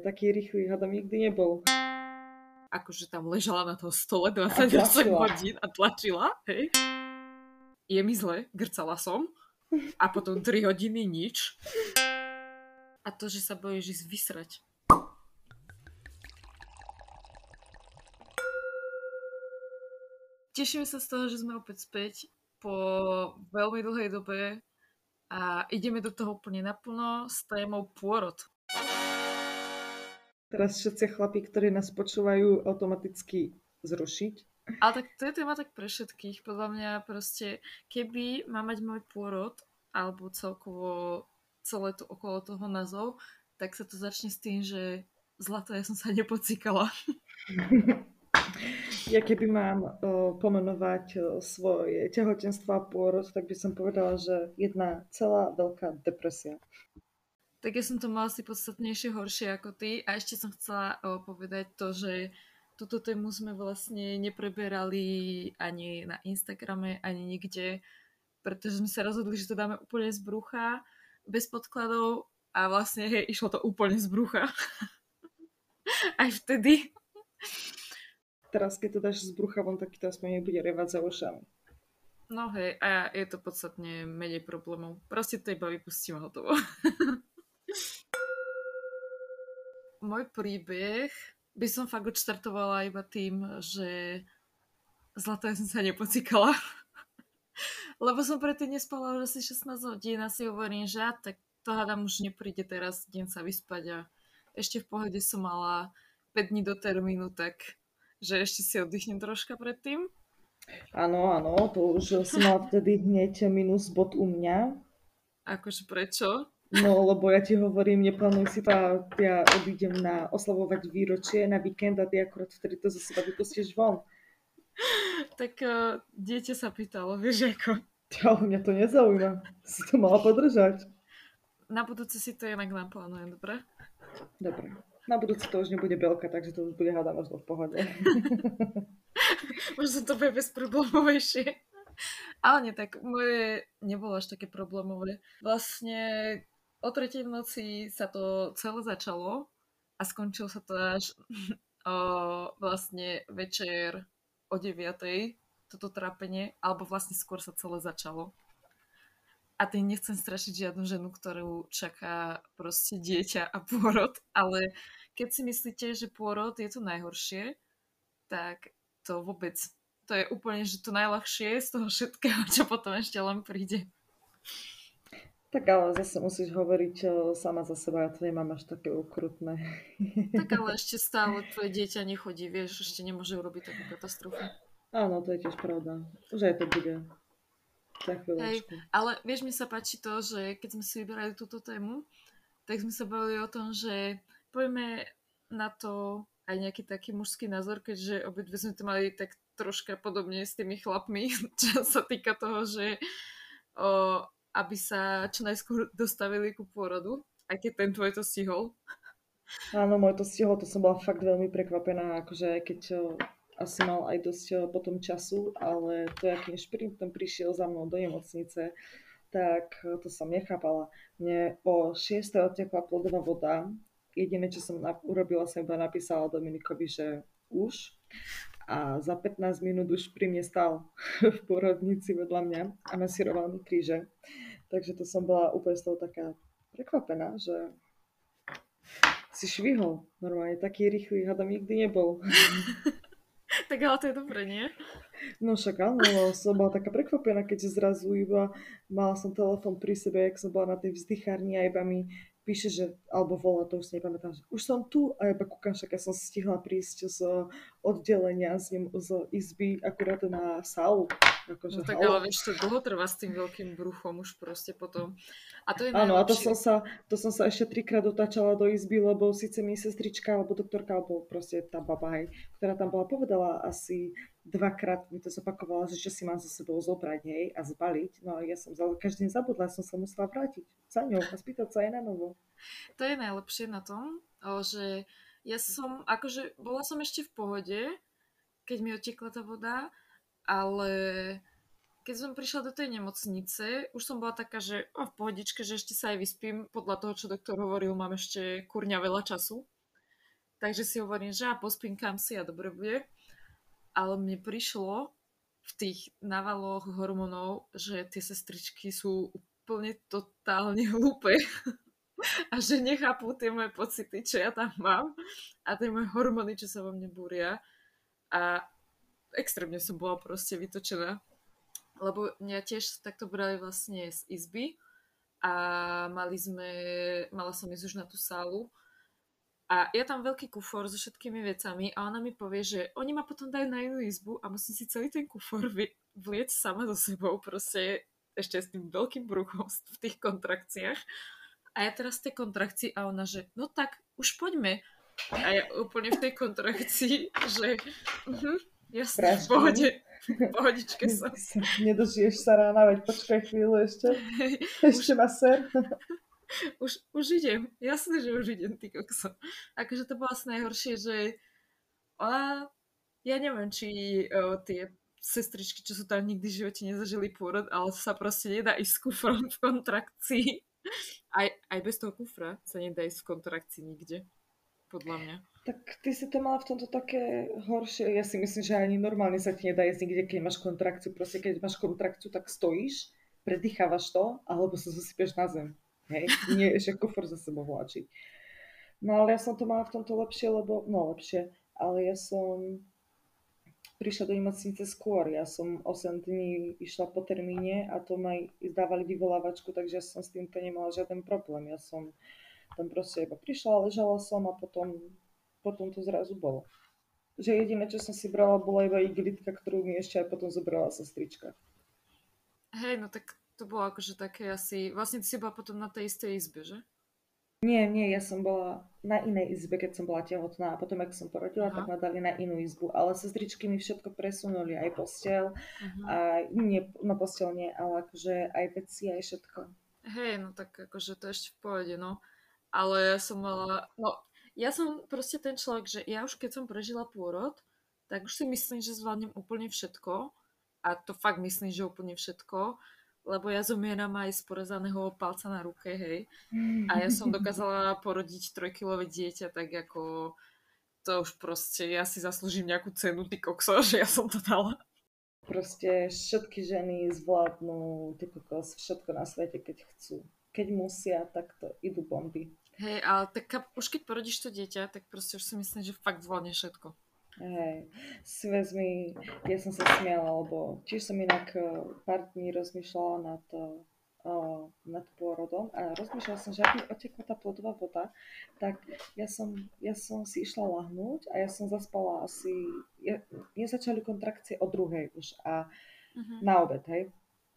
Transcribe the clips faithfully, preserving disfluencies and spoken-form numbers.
taký rýchly, hádam nikdy nebol. Akože tam ležala na tom stole dvadsaťosem hodín a tlačila, hej. Je mi zle, grcala som. A potom tri hodiny nič. A to, že sa bojíš ísť vysrať. Tešíme sa z toho, že sme opäť späť po veľmi dlhej dobe a ideme do toho úplne naplno s témou pôrod. Teraz všetci chlapí, ktorí nás počúvajú, automaticky zrušiť. Ale tak to je téma tak pre všetkých. Podľa mňa proste, keby má mať môj pôrod, alebo celkovo celé to okolo toho názov, tak sa to začne s tým, že zlato, ja som sa nepocíkala. Ja keby mám uh, pomenovať uh, svoje tehotenstvo a pôrod, tak by som povedala, že jedna celá veľká depresia. Tak ja som to mala asi podstatnejšie horšie ako ty a ešte som chcela uh, povedať to, že túto tému sme vlastne nepreberali ani na Instagrame, ani nikde, pretože sme sa rozhodli, že to dáme úplne z brucha, bez podkladov a vlastne hej, išlo to úplne z brucha. Aj vtedy. Teraz, keď to dáš z brucha von, tak to aspoň nebude revať za ušami. No hej, a je to podstatne menej problémov. Proste to iba vypustím hotovo. Môj príbeh by som fakt odštartovala iba tým, že zlato, ja som sa nepocíkala. Lebo som predtým nespala už asi šestnásť hodín a si hovorím, že ja, tak to hádam už nepríde teraz deň sa vyspať a ešte v pohode som mala päť dní do termínu, tak že ešte si oddychnem troška predtým. Áno, áno, to už som mala vtedy hneď minus bod u mňa. Akože prečo? No, lebo ja ti hovorím, neplánuj si to a ja odídem na oslavovať výročie na víkend a ty akurát vtedy to zo seba vypustíš von. Tak uh, dieťa sa pýtalo, vieš ako. Ale mňa to nezaujíma, si to mala podržať. Na budúce si to inak naplánujem, dobre? Dobre. Na budúce to už nebude belka, takže to už bude hádam možno v pohode. Možno to bude bezproblémovejšie. Ale nie, tak moje nebolo až také problémové. Vlastne o tretej v noci sa to celé začalo a skončilo sa to až o, vlastne večer o deviatej toto trápenie, alebo vlastne skôr sa celé začalo. A tým nechcem strašiť žiadnu ženu, ktorú čaká proste dieťa a pôrod, ale keď si myslíte, že pôrod je to najhoršie, tak to vôbec, to je úplne, že to najľahšie z toho všetkého, čo potom ešte len príde. Tak ale zase musíš hovoriť sama za seba, ja to nemám až také ukrutné. Tak ale ešte stále tvoje dieťa nechodí, vieš, ešte nemôže urobiť takú katastrofu. Áno, to je tiež pravda. Už aj to bude. Hej, ale vieš, mi sa páči to, že keď sme si vyberali túto tému, tak sme sa bavili o tom, že poďme na to aj nejaký taký mužský názor, keďže obidve sme to mali tak troška podobne s tými chlapmi, čo sa týka toho, že o, aby sa čo najskôr dostavili ku pôrodu, aj keď ten tvoj to stihol. Áno, môj to stihol, to som bola fakt veľmi prekvapená, akože keď asi mal aj dosť potom času, ale to, akým šprintom prišiel za mnou do nemocnice, tak to som nechápala. Mne o šiestej odtekla plodová voda. Jediné, čo som na- urobila, som iba napísala Dominikovi, že už. A za pätnásť minút už pri mne stál v porodnici vedľa mňa a masíroval mi kríže. Takže to som bola úplne z toho taká prekvapená, že si švihol. Normálne taký rýchly, hádam nikdy nebol. Tak ale to je dobré, nie? No však áno, som bola taká prekvapená, keď zrazu iba mala som telefón pri sebe, jak som bola na tej vzdychárni a iba mi píše, že, alebo volá, to už si nepamätám, že už som tu a iba kúkam, však ja som stihla prísť z oddelenia z, ním, z izby akurát na sálu. Akože, no tak ale vieš, to dlho trvá s tým veľkým bruchom už proste potom. A to je áno, a to najlepšie. som, sa, to som sa ešte trikrát dotáčala do izby, lebo síce mi sestrička, alebo doktorka, alebo proste tá baba, hej, ktorá tam bola, povedala asi dvakrát, mi to zopakovala, že čo si mám za sebou zobrať, hej, a zbaliť. No a ja som za každým zabudla, som sa musela vrátiť za ňou a spýtať sa aj na novo. To je najlepšie na tom, že ja som, akože bola som ešte v pohode, keď mi otekla tá voda, ale keď som prišla do tej nemocnice, už som bola taká, že oh, v pohodičke, že ešte sa aj vyspím. Podľa toho, čo doktor hovoril, mám ešte kurňa veľa času. Takže si hovorím, že a pospinkám si a dobre bude. Ale mne prišlo v tých návaloch hormónov, že tie sestričky sú úplne totálne hlúpe a že nechápu tie moje pocity, čo ja tam mám a tie moje hormóny, čo sa vo mne búria. A extrémne som bola proste vytočená. Lebo mňa tiež takto brali vlastne z izby a mali sme, mala som ísť už na tú sálu a ja tam veľký kufor so všetkými vecami a ona mi povie, že oni ma potom dajú na inú izbu a musím si celý ten kufor vy- vliec sama so sebou, proste ešte s tým veľkým bruchom v tých kontrakciách. A ja teraz v tej kontrakcii a ona, že no tak, už poďme. A ja úplne v tej kontrakcii, že uh-huh, jasne, v pohode, v pohodičke som. Nedožiješ sa rána, veď počkaj chvíľu ešte. Ešte ma ser. Už, už idem, jasné, že už idem, ty kokso. Akože to bolo asi najhoršie, že ona, ja neviem, či o, tie sestričky, čo sú tam nikdy v živote nezažili pôrod, ale to sa proste nedá ísť s kufrom v kontrakcii. Aj, aj bez toho kufra sa nedá ísť v kontrakcii nikde, podľa mňa. Tak ty si to mala v tomto také horšie. Ja si myslím, že ani normálne sa ti nedá ísť nikde, keď máš kontrakciu. Proste keď máš kontrakciu, tak stojíš, predýchávaš to, alebo sa zosypeš na zem. Hej, nie ešte kufor za sebou vláčiť. No ale ja som to mala v tomto lepšie, lebo, no lepšie, ale ja som prišla do nemocnice skôr. Ja som osem dní išla po termíne a to ma dávali vyvolávačku, takže som s týmto nemala žiaden problém. Ja som tam proste iba prišla, ležala som a potom, potom to zrazu bolo. Že jediné, čo som si brala, bola iba igelitka, ktorú mi ešte aj potom zobrala sestrička. Hej, no tak to bolo akože také asi... Vlastne ty si bola potom na tej istej izbe, že? Nie, nie, ja som bola na inej izbe, keď som bola tehotná a potom, ak som porodila, Aha. tak ma dali na inú izbu. Ale sestričky mi všetko presunuli, aj posteľ, uh-huh. a nie, no posteľ nie, ale akože aj veci, aj všetko. Hej, no tak akože to ešte v pohode, no. Ale ja som mala... No, ja som proste ten človek, že ja už keď som prežila pôrod, tak už si myslím, že zvládnem úplne všetko. A to fakt myslím, že úplne všetko. Lebo ja zomieram aj z porezaného palca na ruke, hej. A ja som dokázala porodiť trojkilové dieťa, tak ako to už proste, ja si zaslúžim nejakú cenu, ty kokso, že ja som to dala. Proste všetky ženy zvládnu, ty kokos, všetko na svete, keď chcú. Keď musia, tak to idú bomby. Hej, ale tak už keď porodíš to dieťa, tak proste už si myslím, že fakt zvládne všetko. Hej, si vezmi, ja som sa smiala, lebo tiež som inak pár dní rozmýšľala nad, uh, nad pôrodom a rozmýšľala som, že ak mi otekla tá plodová voda, tak ja som, ja som si išla lahnúť a ja som zaspala asi, ja, mne začali kontrakcie o druhej už a uh-huh. na obed, hej.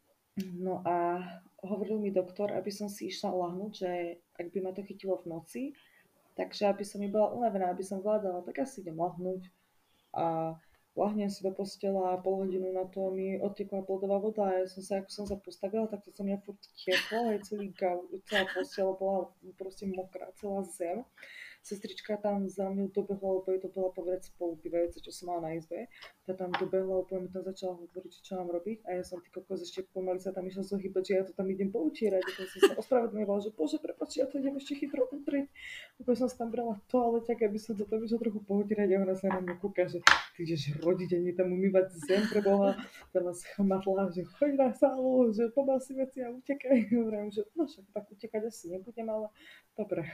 No a hovoril mi doktor, aby som si išla lahnúť, že ak by ma to chytilo v noci, takže aby som mi bola unavená, aby som vládala, tak asi idem lahnúť. A lahnem si do postela a pol hodinu na to mi odtekla plodová voda a ja som sa, ako som sa postavila, tak to som mňa furt tieklo, aj celý gav, celá postela bola proste mokrá, celá zem. Sestrička tam za mňou dobehla, lebo jej to bola povedať spolubývajúca, čo som mala na izbe. Tá tam dobehla, úplne mi tam začala hovoriť, čo mám robiť a ja som ty kokos ešte pomaly sa tam išla zohybať, že ja to tam idem poutierať. A to som sa ospravedlňovala, že bože, prepáč, ja to idem ešte chytro utrieť. Lebo som sa tam brala toaleťak, aby som to tam išla trochu poutierať a ona sa na mňa kúka, že ty ideš rodiť a nie tam umývať zem pre Boha. Tam ma schmatla, že choď na sálu, že pobal si veci a utekaj. Hovorím, že no však tak utekať asi nebudem, ale dobre.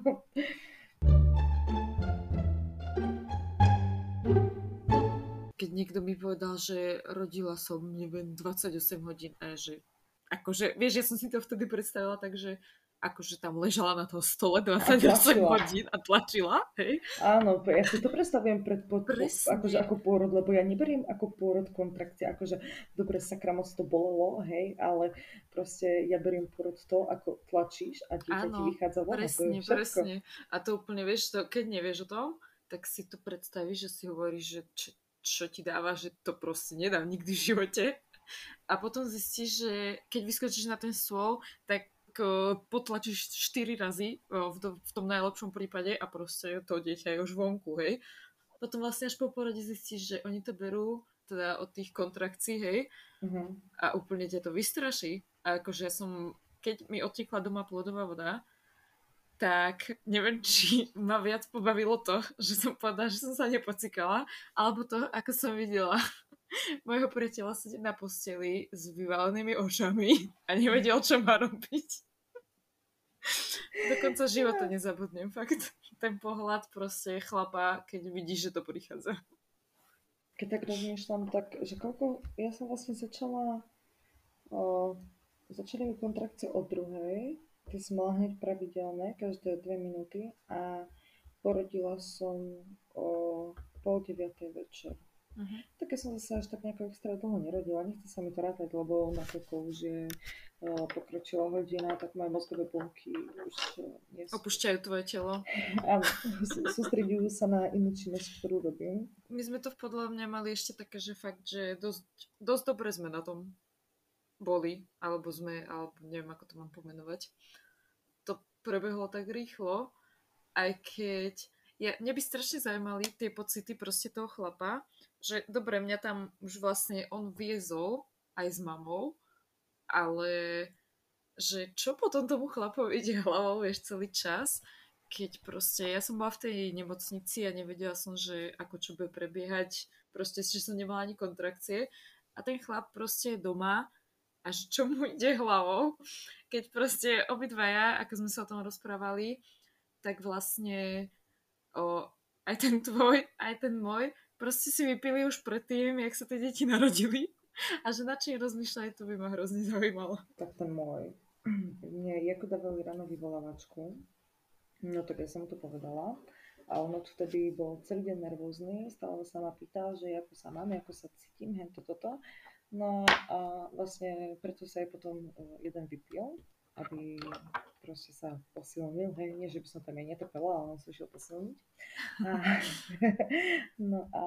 Keď niekto mi povedal, že rodila som, neviem, dvadsaťosem hodín a že akože, vieš, ja som si to vtedy predstavila tak, že akože tam ležala na toho stole dvadsaťosem hodín a tlačila, hej? Áno, ja si to predstavujem pred, po, po, akože ako pôrod, lebo ja neberiem ako pôrod kontrakcie, akože dobre, sakra moc to bolelo, hej, ale proste ja beriem pôrod to, ako tlačíš a dieťa ti vychádza von. Presne, presne. A to úplne, vieš, to, keď nevieš o tom, tak si to predstavíš, že si hovoríš, že čo, čo ti dáva, že to proste nedám nikdy v živote. A potom zistíš, že keď vyskočíš na ten stôl, tak potlačíš štyri razy v, to, v tom najlepšom prípade a proste to dieťa je už vonku, hej. Potom vlastne až po porode zistíš, že oni to berú teda od tých kontrakcií, hej, uh-huh. a úplne ťa to vystraší. A akože ja som, keď mi odtekla doma plodová voda, tak neviem, či ma viac pobavilo to, že som povedala, že som sa nepocikala, alebo to, ako som videla môjho priateľa sedieť na posteli s vyvalenými očami a nevedel, čo má robiť. Do konca života nezabudnem, fakt. Ten pohľad proste chlapa, keď vidíš, že to prichádza. Keď tak rozmýšľam, tak, že koľko... Ja som vlastne začala... O, začali mi kontrakcie o druhej. Ty som mala hneď pravidelné, každé dve minúty a porodila som o pol deviatej večer. Uh-huh. Tak ja som zase až tak nejako extra dlho nerodila, nechce sa mi to rátať, lebo nakoľko už je uh, pokročila hodina, tak moje mozgové bunky už uh, nie sú... Opúšťajú tvoje telo. Áno, sústredujú sa na inú činnosť, ktorú robím. My sme to podľa mňa mali ešte také, že fakt, že dosť, dosť dobre sme na tom boli, alebo sme, alebo neviem, ako to mám pomenovať. To prebehlo tak rýchlo, aj keď ja, mňa by strašne zaujímali tie pocity proste toho chlapa, že dobre, mňa tam už vlastne on viezol aj s mamou, ale že čo potom tomu chlapovi ide hlavou, vieš, celý čas, keď proste ja som bola v tej nemocnici a nevedela som, že ako čo bude prebiehať, proste, že som nemala ani kontrakcie a ten chlap proste je doma a že čo mu ide hlavou, keď proste obidvaja, ako sme sa o tom rozprávali, tak vlastne o, aj ten tvoj, aj ten môj, proste si vypili už predtým, jak sa tie deti narodili a že na čím rozmýšľali, to by ma hrozne zaujímalo. Tak ten môj. Mne Jako dávali ráno vyvolávačku, no tak ja som mu to povedala a on vtedy bol celý deň nervózny, stále sa ma pýtal, že ako sa mám, ako sa cítim, hento toto. No a vlastne preto sa aj potom jeden vypil, aby proste sa posilnil, hej, nie, že by som tam aj netrpela, ale on sa išiel posilniť. A, no a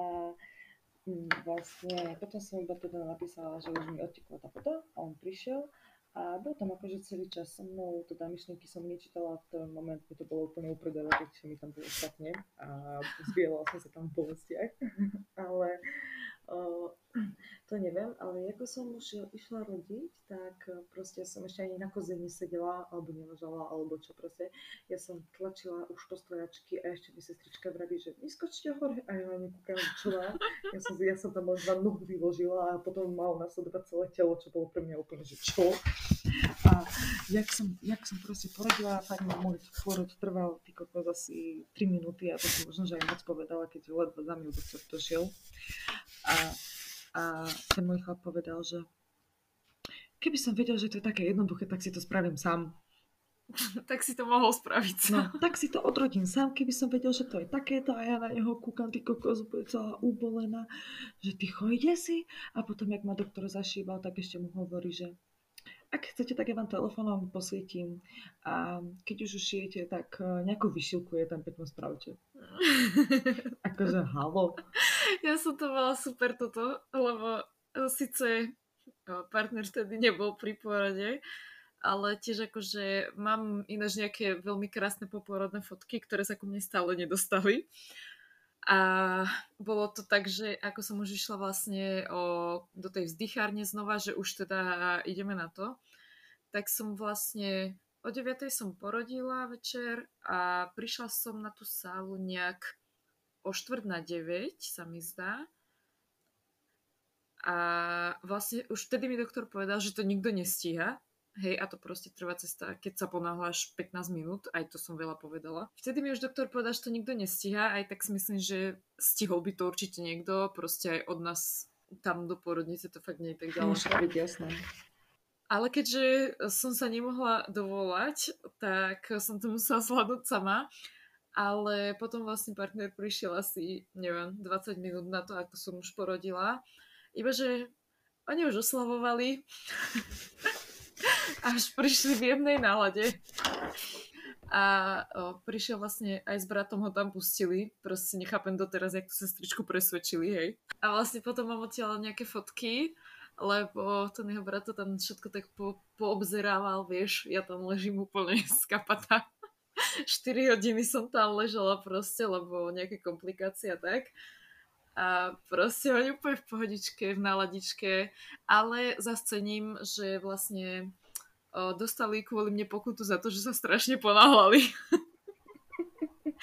vlastne potom som iba teda napísala, že už mi odtekla tá voda a on prišiel a bol tam akože celý čas so mnou, teda myšlienky som nečítala, v ten moment mi to bolo úplne uprdele, keď mi tam bolo špatne a zbielala som sa tam v bolestiach, ale o, to neviem, ale ako som už išla rodiť, tak proste som ešte ani na koze nesedela, alebo neležala, alebo čo proste. Ja som tlačila už po stojačky a ešte mi sestrička vraví, že vyskočte hore a ja ani kúkam, čo mám. Ja som, ja som tam len nohu vyložila a potom mal nasledovať celé telo, čo bolo pre mňa úplne, že čo. A jak som, jak som proste porodila, tak môj porod trval ty kokos asi tri minúty a to som možno, že aj moc povedala, keď ledva za mňa doktor došiel. A, a ten môj chlap povedal, že keby som vedel, že to je také jednoduché, tak si to spravím sám. Tak si to mohol spraviť sám. No, tak si to odrodím sám, keby som vedel, že to je takéto a ja na neho kúkam, ty kokos, bude celá ubolená, že tycho, ide si. A potom, jak ma doktor zašíbal, tak ešte mu hovorí, že ak chcete, tak ja vám telefónom posvietím a keď už šijete, tak nejako vyšilkuje tam pekno spravte. Akože halo. Ja som to mala super toto, lebo síce partner vtedy nebol pri porode, ale tiež akože mám ináč nejaké veľmi krásne poporodné fotky, ktoré sa ku mne stále nedostali. A bolo to tak, že ako som už išla vlastne o, do tej vzdychárne znova, že už teda ideme na to, tak som vlastne o deviatej som porodila večer a prišla som na tú sálu nejak o štvrť na deväť, sa mi zdá. A vlastne už vtedy mi doktor povedal, že to nikto nestíha. Hej, a to proste trvá cesta, keď sa ponáhľaš pätnásť minút, aj to som veľa povedala. Vtedy mi už doktor povedal, že to nikto nestíha, aj tak si myslím, že stihol by to určite niekto, proste aj od nás tam do porodnice to fakt nie je tak ďaleko. Môže byť jasné. Ale keďže som sa nemohla dovolať, tak som to musela zvládnuť sama. Ale potom vlastne partner prišiel asi, neviem, dvadsať minút na to, ako som už porodila. Iba, že oni už oslavovali. Až prišli v jemnej nálade. A o, prišiel vlastne aj s bratom, ho tam pustili. Proste nechápem doteraz, jak tú sestričku presvedčili, hej. A vlastne potom mám odtiaľ nejaké fotky, lebo ten jeho brat to tam všetko tak po, poobzerával, vieš. Ja tam ležím úplne skapatá. štyri hodiny som tam ležala proste, lebo nejaké komplikácie a tak. A proste oni úplne v pohodičke, v náladičke, ale zas cením, že vlastne o, dostali kvôli mne pokutu za to, že sa strašne ponáhľali.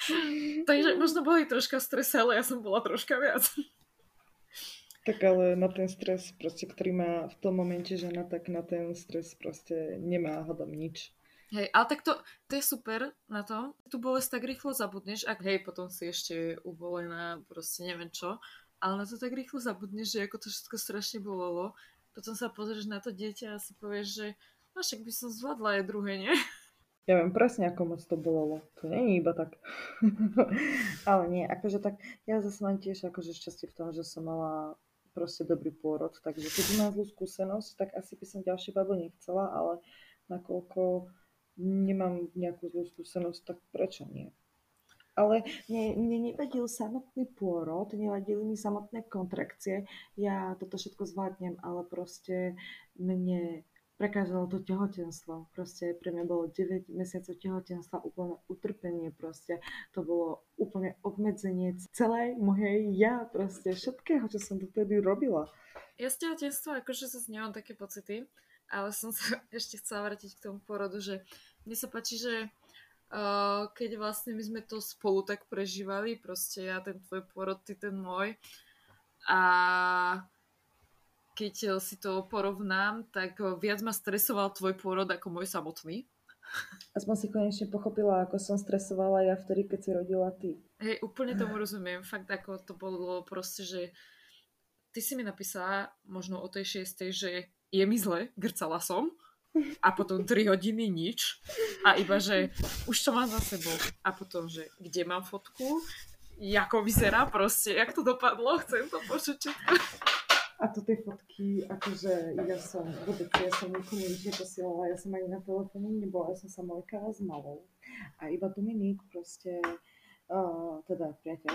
Takže možno boli troška v strese, ale ja som bola troška viac. Tak ale na ten stres, proste, ktorý má v tom momente žena, tak na ten stres proste nemá hádam nič. Hej, ale tak to, to je super na tom. Tu bolesť tak rýchlo zabudneš, ak hej, potom si ešte uvolená, proste neviem čo. Ale na to tak rýchlo zabudneš, že ako to všetko strašne bolelo. Potom sa pozrieš na to dieťa a si povieš, že no však by som zvládla aj druhé, nie? Ja viem presne, ako moc to bolelo. To nie je iba tak. Ale nie, akože tak, ja zase mám tiež akože šťastie v tom, že som mala proste dobrý pôrod, takže keď mám zlú skúsenosť, tak asi by som ďalšie babo nechcela, ale nakoľko nemám nejakú zlú skúsenosť, tak prečo nie? Ale mne, mne nevadil samotný pôrod, nevadili mi samotné kontrakcie, ja toto všetko zvládnem, ale proste mne prekážalo to tehotenstvo. Proste pre mňa bolo deväť mesiacov tehotenstva úplne utrpenie proste. To bolo úplne obmedzenie celej mojej ja, proste všetkého, čo som dotedy robila. Ja z tehotenstva akože sa nemám také pocity, ale som sa ešte chcela vrátiť k tomu pôrodu, že mne sa páči, že uh, keď vlastne my sme to spolu tak prežívali, proste ja ten tvoj pôrod, ty ten môj, a keď si to porovnám, tak viac ma stresoval tvoj pôrod ako môj samotný. Aspoň si konečne pochopila, ako som stresovala ja vtedy, keď si rodila ty. Hej, úplne tomu rozumiem. Fakt, ako to bolo proste, že ty si mi napísala možno o tej šiestej, že je mi zle, grcala som a potom tri hodiny nič a iba, že už to mám za sebou a potom, že kde mám fotku, ako vyzerá proste, jak to dopadlo, chcem to počuť všetko. A to tie fotky, akože ja som vôbec, ja som nikomu nič neposielala, ja som ani na telefóne nebola, ja som sa mojkala s malou. A iba Dominik proste, uh, teda priateľ,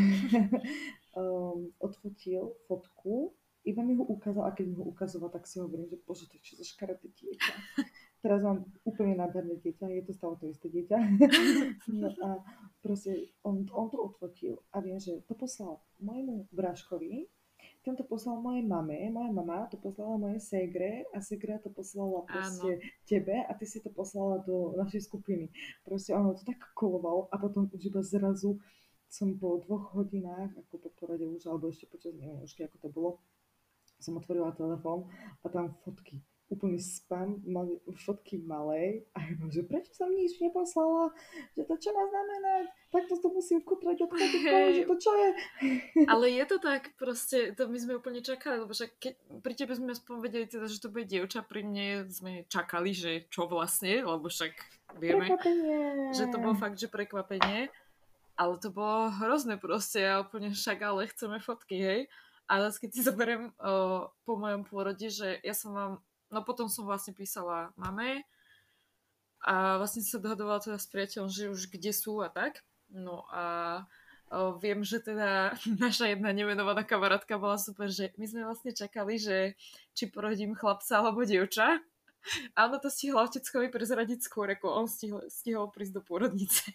um, odfotil fotku, iba mi ho ukázal, a keď mi ho ukazoval, tak si hovorím, že bože, to je čo za škaredé dieťa. Teraz mám úplne nádherné dieťa, je to stále to isté dieťa. No a proste on, on to odfotil a viem, že to poslal môjmu bráškovi, ten to poslal mojej mame, moja mama to poslala mojej segre a segra to poslala proste Áno. tebe a ty si to poslala do našej skupiny. Proste ono to tak kolovalo a potom už iba zrazu som po dvoch hodinách, ako po porade už, alebo ešte počas, neviem už, ako to bolo, som otvorila telefón a tam fotky. Úplný spam, mali fotky malej a ja že prečo som nič neposlala, že to čo má znamenať, takto to musím kutrať od hey. Že to čo je. Ale je to tak, proste, to my sme úplne čakali, lebo že keď pri tebe sme aspoň vedeli teda, že to bude dievča, pri mne sme čakali, že čo vlastne, lebo však vieme, prekvapenie. Že to bolo fakt, že prekvapenie, ale to bolo hrozné proste, ja úplne však, ale chceme fotky, hej. A zase keď si zoberiem o, po mojom pôrode, že ja som vám no potom som vlastne písala mame a vlastne sa dohodovala teda s priateľom, že už kde sú a tak. No a o, viem, že teda naša jedna nemenovaná kamarátka bola super, že my sme vlastne čakali, že či porodím chlapca alebo dievča. A ona to stihla oteckovi prezradiť skôr, ako on stihol, stihol prísť do pôrodnice.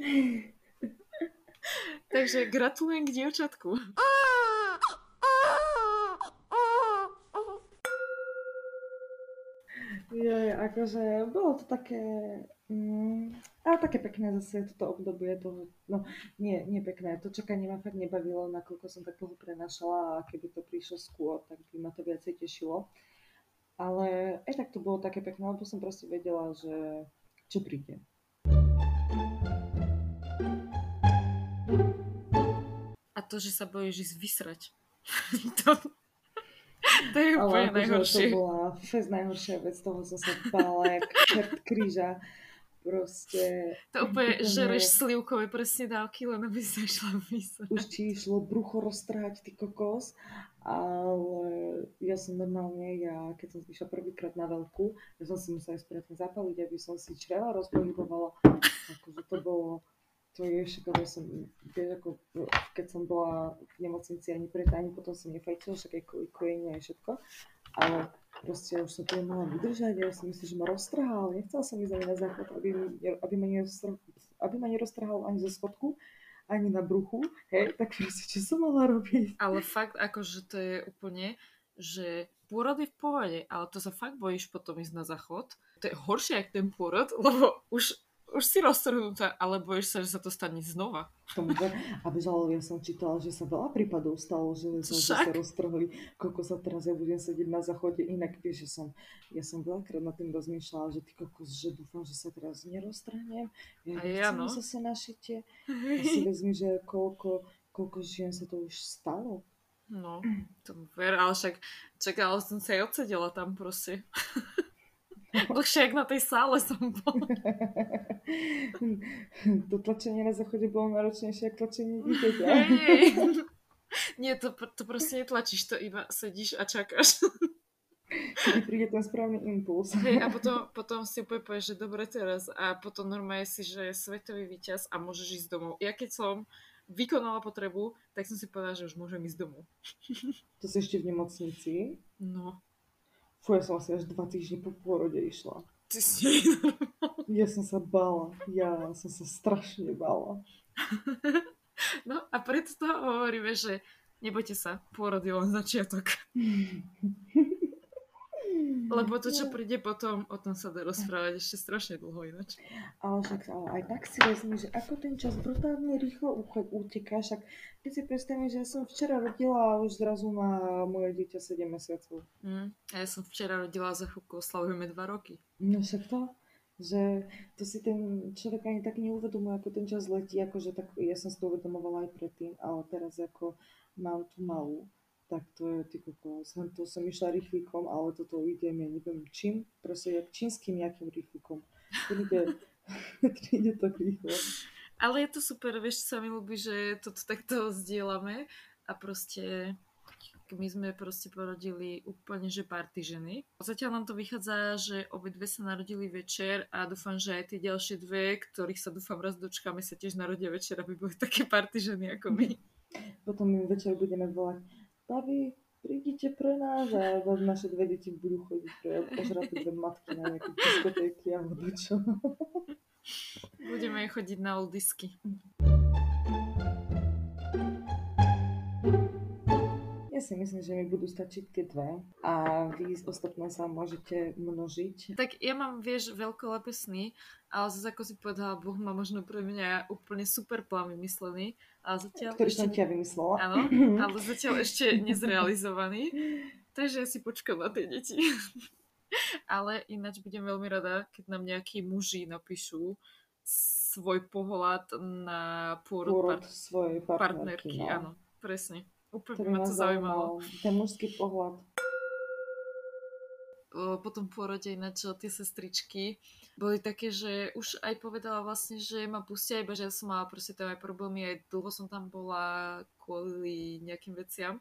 Takže gratulujem k dievčatku. Je, akože bolo to také, mm, ale také pekné zase toto obdobie, to, no nie, nie pekné, to čakanie ma fakt nebavilo, nakoľko som tak dlho prenašala a keby to prišlo skôr, tak by ma to viacej tešilo. Ale aj tak to bolo také pekné, lebo som proste vedela, že čo príde. A to, že sa bojíš ísť vysrať. to... To je úplne ale najhoršie. To bola fest najhoršia vec, toho som sa bála, jak čert kríža. Proste... To úplne, úplne žereš slivkové presne dávky, len aby sa išla vysrať. Už ti išlo brucho roztrhať, ty kokos. Ale ja som normálne, ja keď som išla prvýkrát na veľkú, ja som si musela správne zapaliť, aby som si čreva rozpohybovala. Akože to bolo... To je však, lebo som, vieš, ako keď som bola v nemocnici ani pred, ani potom som nefajčila, však aj kojenie aj všetko, ale proste už som to nemala vydržať, ja som myslím, že ma roztrhal, nechcela som ísť ani na záchod, aby, aby, ma neroztrhal, aby ma neroztrhal ani zo spodku, ani na bruchu, hej, tak proste, čo som mala robiť? Ale fakt, akože to je úplne, že pôrod je v pohode, ale to sa fakt bojíš potom ísť na záchod, to je horšie ako ten pôrod, lebo už už si roztrhnutá, ale bojíš sa, že sa to stane znova. Tomu tak. A bežalo, ja som čítala, že sa veľa prípadov stalo, že sa zase Však? roztrhli, koľko sa teraz ja budem sedieť na záchode, inak vieš, že som, ja som veľakrát nad tým rozmýšľala, že ty kokos, že dúfam, že sa teraz neroztrhnem, ja A ja, nechcem no. zase na šitie. A si vezmi, že koľko, koľko žien sa to už stalo. No, tomu ver, ale však čakala som sa aj odsedela tam proste. Dlhšie, jak na tej sále som bola. To tlačenie na záchode bolo náročnejšie ako tlačenie dieťaťa. Hej. Nie, to, to proste netlačíš, to iba sedíš a čakáš. Kedy príde ten správny impuls. Hej, a potom, potom si úplne povieš, že dobre teraz a potom normálne si, že je svetový víťaz a môžeš ísť domov. Ja keď som vykonala potrebu, tak som si povedala, že už môžem ísť domov. To si ešte v nemocnici? No. Fú, ja som asi až dva týždne po pôrode išla. Ty si Ja som sa bála. Ja som sa strašne bála. No a preto to hovoríme, že nebojte sa, pôrod je len začiatok. Lebo to, čo príde potom, o tom sa dá rozprávať ešte strašne dlho ináč. Ale však ale aj tak si vezmi, že ako ten čas brutálne rýchlo uteká. Však keď si predstavím, že ja som včera rodila a už zrazu má moje dieťa sedem mesiacov. Mm. A ja som včera rodila, za chvíľku oslavujeme dva roky. No však to, že to si ten človek ani tak neuvedomuje, ako ten čas letí. Akože tak, ja som si to uvedomovala aj predtým, ale teraz ako mám tú malú, tak to je, ty kokos, to som išla rýchlikom, ale toto idem, ja neviem čím, proste jak čínskym nejakým rýchlikom. To ide, to ide tak rýchlo. Ale je to super, vieš, čo sa mi ľúbi, že toto takto zdieľame a proste my sme proste porodili úplne, že party ženy. Zatiaľ nám to vychádza, že obidve sa narodili večer a dúfam, že aj tie ďalšie dve, ktorých sa dúfam raz dočkáme, sa tiež narodia večer, aby boli také party ženy ako my. Potom my večer budeme volať babi, prídite pre nás a naše dve deti budú chodiť pre ožraté dve matky na nejaké diskotéky a čo. Budeme chodiť na oldisky. Ja si myslím, že mi budú stačiť tie dve a vy ostatné sa môžete množiť. Tak ja mám, vieš, veľkolepé sny, ale zase ako si povedala, Boh má možno pre mňa úplne super plán vymyslený. Ale zatiaľ Ktorý ešte... som ťa vymyslela. Áno, ale zatiaľ ešte nezrealizovaný. Takže ja si počkam na tie deti. Ale ináč budem veľmi rada, keď nám nejakí muži napíšu svoj pohľad na pôrod, pôrod part- svojej partnerky. partnerky. No. Áno, presne. Úplne Ktorý ma to zaujímalo. Ten mužský pohľad. Po tom pôrode ináč tie sestričky boli také, že už aj povedala vlastne, že ma pustia, iba že ja som mala proste tam aj problémy, aj dlho som tam bola kvôli nejakým veciam.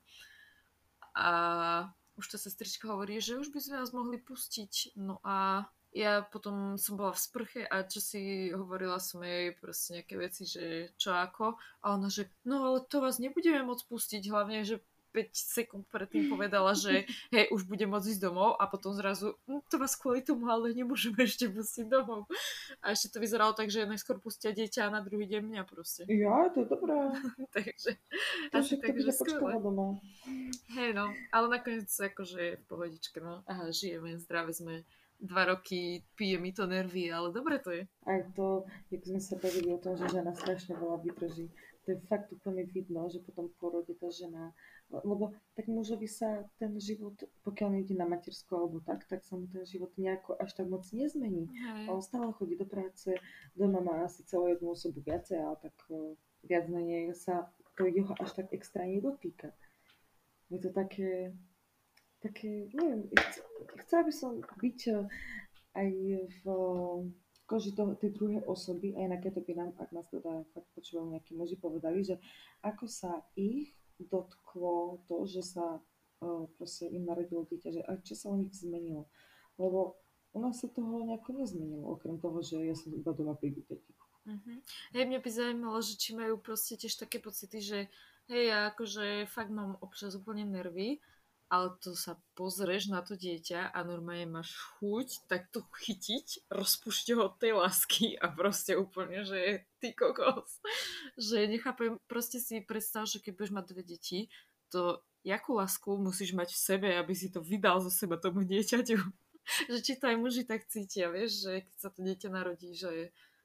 A už tá sestrička hovorí, že už by sme vás mohli pustiť. No a ja potom som bola v sprche a čo si hovorila som jej proste nejaké veci, že čo ako. A ona, že no ale to vás nebudeme môcť pustiť, hlavne, že päť sekúnd predtým povedala, že hej, už budem môcť ísť domov a potom zrazu, no, to vás kvôli tomu ale nemôžeme ešte pustiť domov. A ešte to vyzeralo tak, že najskôr pustia dieťa a na druhý deň mňa proste. Ja, to je dobré. Takže To asi však to tak, bude že počkala skvelé. doma. Hej no, ale nakoniec akože v pohodičke, no. Aha, žijeme, zdravé sme. Dva roky pije mi to nervy, ale dobre to je. Aj to, jak sme sa bavili o tom, že žena strašne veľa vydrží. To je fakt úplne vidno, že potom porode tá žena, lebo tak mužovi sa ten život, pokiaľ ide na matersku alebo tak, tak sa mu ten život nejako až tak moc nezmení. Hej. On stále chodí do práce, doma má asi celú jednu osobu viacej, ale tak viac menej sa to jeho až tak extra nedotýka. Je to také... také, neviem, chce, chcela by som byť aj v koži toho, tej druhej osoby, aj na keď by nám, ak nás teda fakt počúvajú nejakí muži, povedali, že ako sa ich dotklo to, že sa uh, proste im narodilo dieťa, že a čo sa u nich zmenilo. Lebo u nás sa toho nejako nezmenilo, okrem toho, že ja som iba doma pri deti. Uh-huh. Hej, mňa by zaujímalo, že či majú proste tiež také pocity, že hej, ja akože fakt mám občas úplne nervy, ale to sa pozrieš na to dieťa a normálne máš chuť tak to chytiť, rozpušť ho od tej lásky a proste úplne, že ty kokos. Že nechápem, proste si predstav, že keď budeš mať dve deti, to jakú lásku musíš mať v sebe, aby si to vydal zo seba tomu dieťaťu. Že či to aj muži tak cítia, vieš, že keď sa to dieťa narodí, že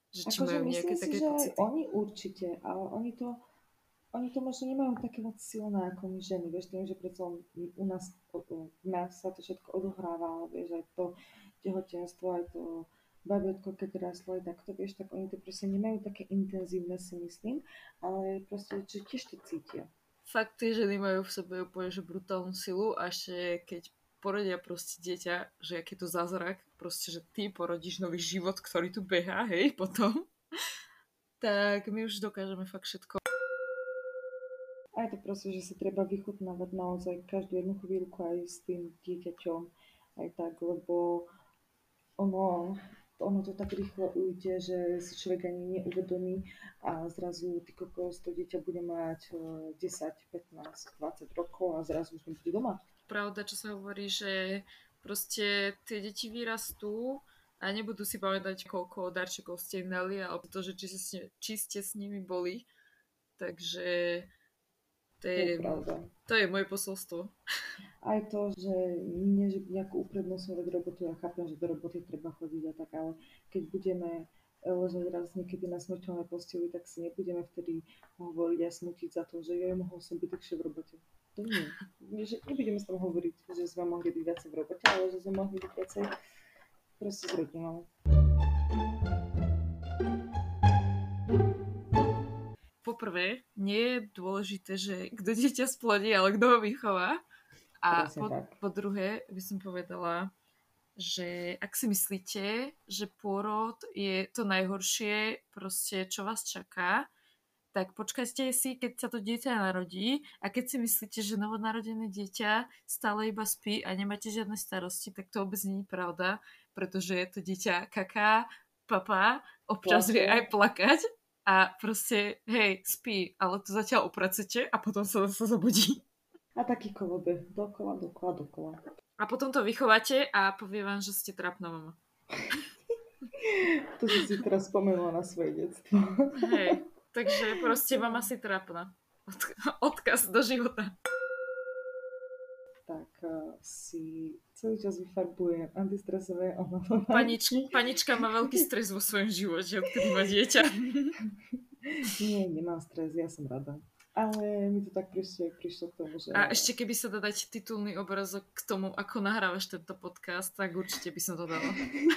Že či Akože majú nejaké myslím si, také že aj pocity. oni určite, ale oni to, oni to možno nemajú také moc silné ako my ženy, vieš, tým, že predsa len u nás, u u nás sa to všetko odohráva, vieš, aj to tehotenstvo, aj to babietko, keď rastlo, aj takto, vieš, tak oni to proste nemajú také intenzívne, si myslím, ale proste, že tiež to cítia. Fakt, tie ženy majú v sebe úplne že brutálnu silu a ešte keď porodia proste dieťa, že aký je to zázrak, proste, že ty porodíš nový život, ktorý tu behá, hej, potom, tak my už dokážeme fakt všetko. A je to proste, že si treba vychutnávať naozaj každú jednu chvíľku aj s tým dieťaťom, aj tak, lebo ono, ono to tak rýchlo ujde, že si človek ani neuvedomí a zrazu ty kokos, to dieťa bude mať eh, desať, pätnásť, dvadsať rokov a zrazu už nebude doma. Pravda, čo sa hovorí, že proste tie deti vyrastú a nebudú si pamätať, koľko darčekov ste im dali, alebo to, že či, ste, či ste s nimi boli. Takže to To je je, pravda. to je moje posolstvo. Aj to, že nie, že nejako uprednostňovať robotu, ja chápem, že do roboty treba chodiť a tak, ale keď budeme eh, ležať raz niekedy na smrteľnej posteli, tak si nebudeme vtedy hovoriť a smutiť za to, že ja mohol som byť dlhšie v robote. To nie. Nie, že nebudeme s tom hovoriť, že sme mohli byť viacej v robote, ale že sme mohli byť viacej proste s rodinou. Poprvé, nie je dôležité, že kto dieťa splodí, ale kto ho vychová. A Presne po, tak. po druhé by som povedala, že ak si myslíte, že pôrod je to najhoršie, proste, čo vás čaká, tak počkajte si, keď sa to dieťa narodí a keď si myslíte, že novonarodené dieťa stále iba spí a nemáte žiadne starosti, tak to vôbec nie je pravda, pretože to dieťa kaká, papá, občas vie Plače. aj plakať a proste, hej, spí, ale to zatiaľ upracete a potom sa zase zobudí. A taký kolobeh, dokola, dokola, dokola. A potom to vychováte a povie vám, že ste trápna mama. To si si teraz spomenula na svoje detstvo. Hej, takže proste mama si trápna. Od- odkaz do života. Tak uh, si celý čas vyfarbuje antistresové omalovánky. Panič, panička má veľký stres vo svojom živote, odkedy má dieťa. Nie, nemám stres, ja som rada. Ale mi to tak prišlo, prišlo k tomu, že... A ešte keby sa dá dať titulný obrazok k tomu, ako nahrávaš tento podcast, tak určite by som to dala.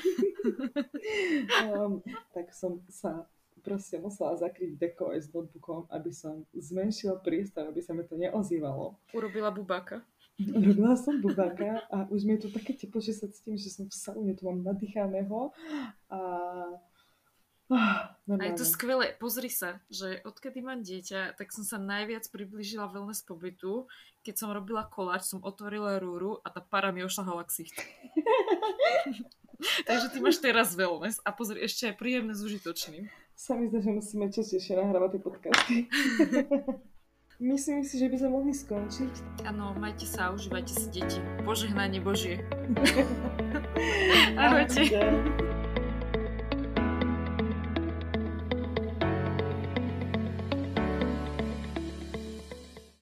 um, tak som sa proste musela zakryť deko aj s notebookom, aby som zmenšila priestor, aby sa mi to neozývalo. Urobila bubáka. Robila som bubáka a už mi je to také teplo, že sa cítim, že som v saune, tu mám nadýchaného a... Ah, A je to normálne. skvelé. Pozri sa, že odkedy mám dieťa, tak som sa najviac priblížila wellness pobytu. Keď som robila koláč, som otvorila rúru a tá para mi ošľahala ksicht. Takže ty máš teraz wellness a pozri, ešte aj príjemné s užitočným. Sa mi zdá, že musíme častejšie nahrávať tie podcasty. Myslím si, že by sme mohli skončiť. Áno, majte sa a užívajte si deti. Požehnanie Božie. Ahojte. Ahojte.